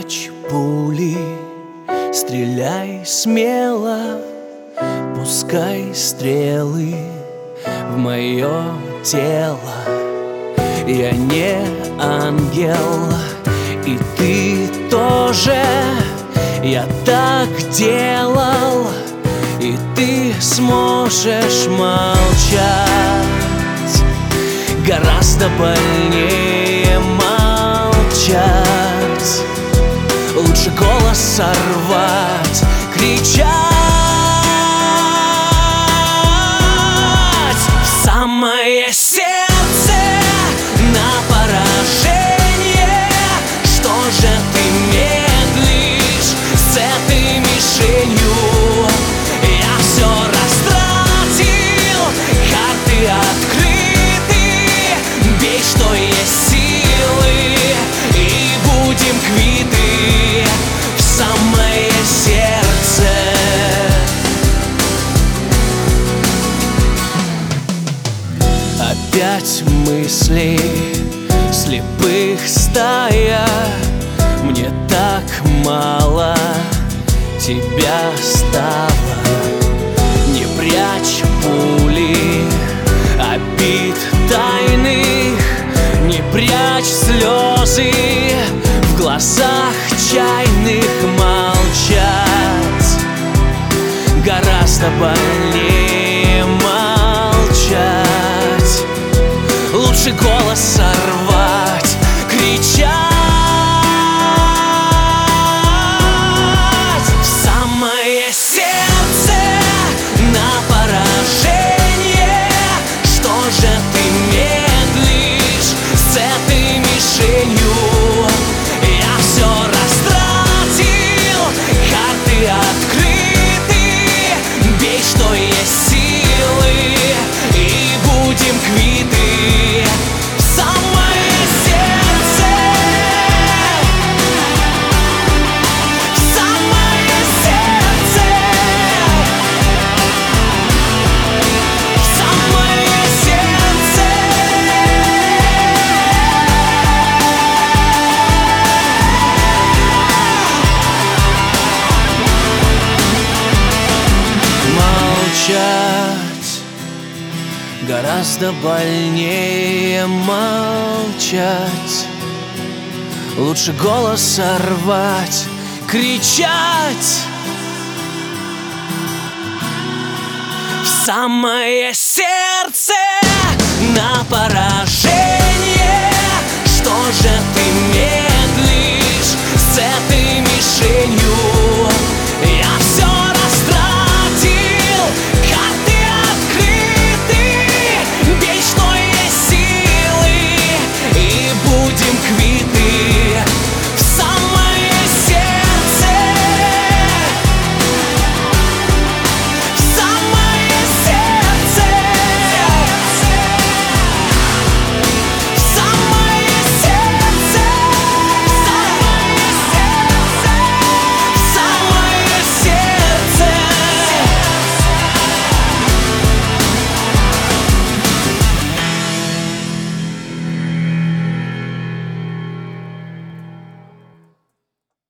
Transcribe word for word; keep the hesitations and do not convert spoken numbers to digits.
прячь пули, стреляй смело, пускай стрелы в мое тело. Я не ангел, и ты тоже. Я так делал, и ты сможешь молчать. Гораздо больнее молчать. Лучше голос сорвать, кричать в самое сердце на поражение. Что же ты медлишь с этой мишенью? Я все растратил, карты открыты. Бей, что есть силы, и будем квиты в самое сердце. Опять мысли слепых стая. Мне так мало тебя стало. Не прячь пули обид тайных, не прячь слезы в глазах чайных. Молчать гораздо больнее молчать. Лучше голос сорвать, кричать в самое сердце на поражение. Что же ты медлишь с этой мишенью? Я все растратил, карты открыты. Бей, что есть силы, и будем квиты в самое сердце. В самое сердце. В самое сердце. Молчать гораздо больнее молчать. Лучше голос сорвать, кричать в самое сердце на поражение. Что же ты медлишь